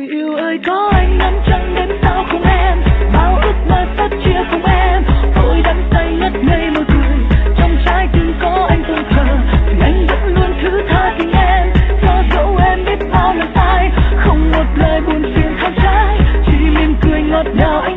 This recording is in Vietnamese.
yêu ơi có anh ngắm trăng đêm sao không em, bao ước mơ sắp chia không em. Tôi đắm say ngất ngây mơ cười, trong trái tim có anh tôi chờ, vì anh vẫn luôn thứ tha tình em. Cho dẫu em biết bao lần sai, không một lời buồn phiền không trái, chỉ mỉm cười ngọt ngào anh